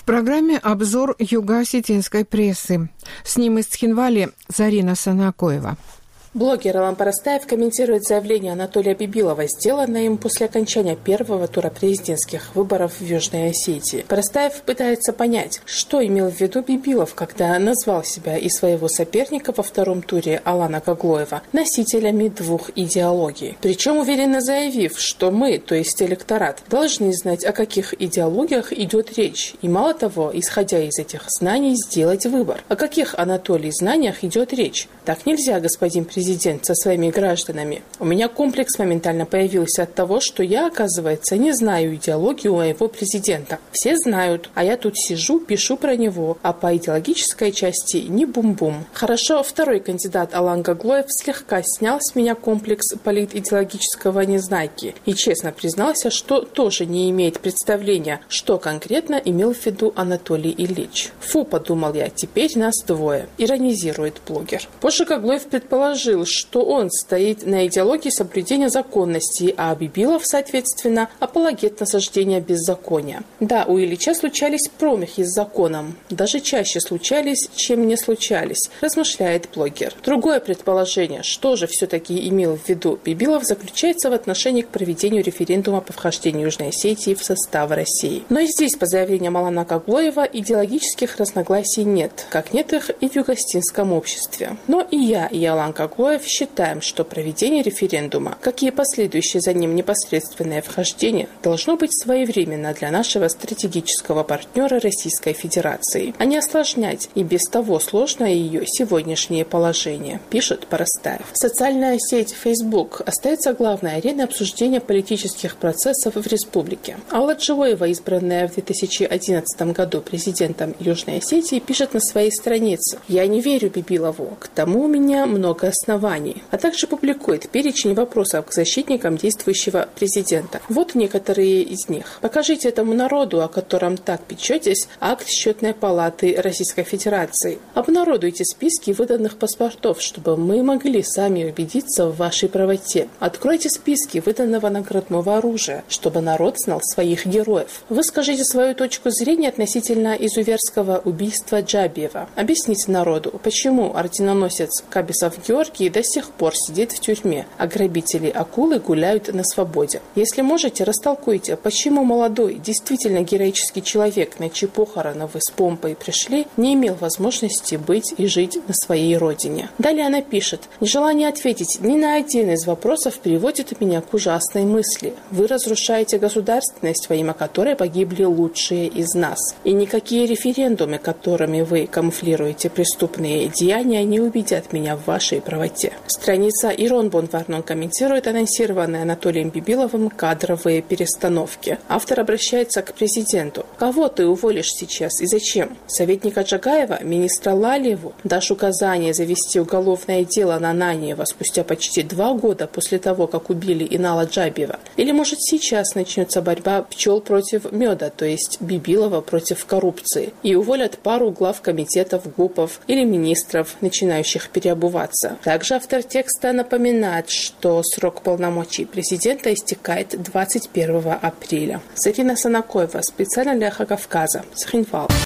программе обзор юго-осетинской прессы. С ним из Цхинвали Зарина Санакоева. Блогер Алан Парастаев комментирует заявление Анатолия Бибилова, сделанное им после окончания первого тура президентских выборов в Южной Осетии. Парастаев пытается понять, что имел в виду Бибилов, когда назвал себя и своего соперника во втором туре Алана Каглоева носителями двух идеологий. Причем уверенно заявив, что мы, то есть электорат, должны знать, о каких идеологиях идет речь. И мало того, исходя из этих знаний, сделать выбор. О каких, Анатолий, знаниях идет речь? Так нельзя, господин президент, со своими гражданами. У меня комплекс моментально появился от того, что я, оказывается, не знаю идеологию моего президента. Все знают, а я тут сижу, пишу про него, а по идеологической части не бум-бум. Хорошо, второй кандидат Алан Каглоев слегка снял с меня комплекс политидеологического незнайки и честно признался, что тоже не имеет представления, что конкретно имел в виду Анатолий Ильич. Фу, подумал я, теперь нас двое. Иронизирует блогер. Позже Каглоев предположил, что он стоит на идеологии соблюдения законности, а Бибилов, соответственно, апологет насаждения беззакония. Да, у Ильича случались промахи с законом, даже чаще случались, чем не случались, размышляет блогер. Другое предположение, что же все-таки имел в виду Бибилов, заключается в отношении к проведению референдума по вхождению Южной Осетии в состав России. Но и здесь, по заявлениям Алана Каглоева, идеологических разногласий нет, как нет их и в юго-осетинском обществе. Но и я, и Алан Каглоев считаем, что проведение референдума, как и последующее за ним непосредственное вхождение, должно быть своевременно для нашего стратегического партнера Российской Федерации, а не осложнять и без того сложное ее сегодняшнее положение, пишет Парастаев. Социальная сеть Facebook остается главной ареной обсуждения политических процессов в республике. Алла Джоева, избранная в 2011 году президентом Южной Осетии, пишет на своей странице: «Я не верю Бибилову, к тому у меня много оснований», а также публикует перечень вопросов к защитникам действующего президента. Вот некоторые из них. Покажите этому народу, о котором так печетесь, акт Счетной палаты Российской Федерации. Обнародуйте списки выданных паспортов, чтобы мы могли сами убедиться в вашей правоте. Откройте списки выданного наградного оружия, чтобы народ знал своих героев. Выскажите свою точку зрения относительно изуверского убийства Джабиева. Объясните народу, почему орденоносец Кабисов Георгий до сих пор сидит в тюрьме, а грабители-акулы гуляют на свободе. Если можете, растолкуйте, почему молодой, действительно героический человек, на чьи похороны вы с помпой пришли, не имел возможности быть и жить на своей родине. Далее она пишет: «Нежелание ответить ни на один из вопросов приводит меня к ужасной мысли. Вы разрушаете государственность, во имя которой погибли лучшие из нас. И никакие референдумы, которыми вы камуфлируете преступные деяния, не убедят меня в вашей правоте». Страница Ирон Бонварнон комментирует анонсированные Анатолием Бибиловым кадровые перестановки. Автор обращается к президенту. «Кого ты уволишь сейчас и зачем? Советника Джагаева, министра Лалиеву? Дашь указание завести уголовное дело на Наниева спустя почти 2 года после того, как убили Инала Джабиева? Или, может, сейчас начнется борьба пчел против меда, то есть Бибилова против коррупции, и уволят пару глав комитетов, ГУПов или министров, начинающих переобуваться?» Также автор текста напоминает, что срок полномочий президента истекает 21 апреля. Зарина Санакоева, специально для Ахо Кавказа, Цхинвал.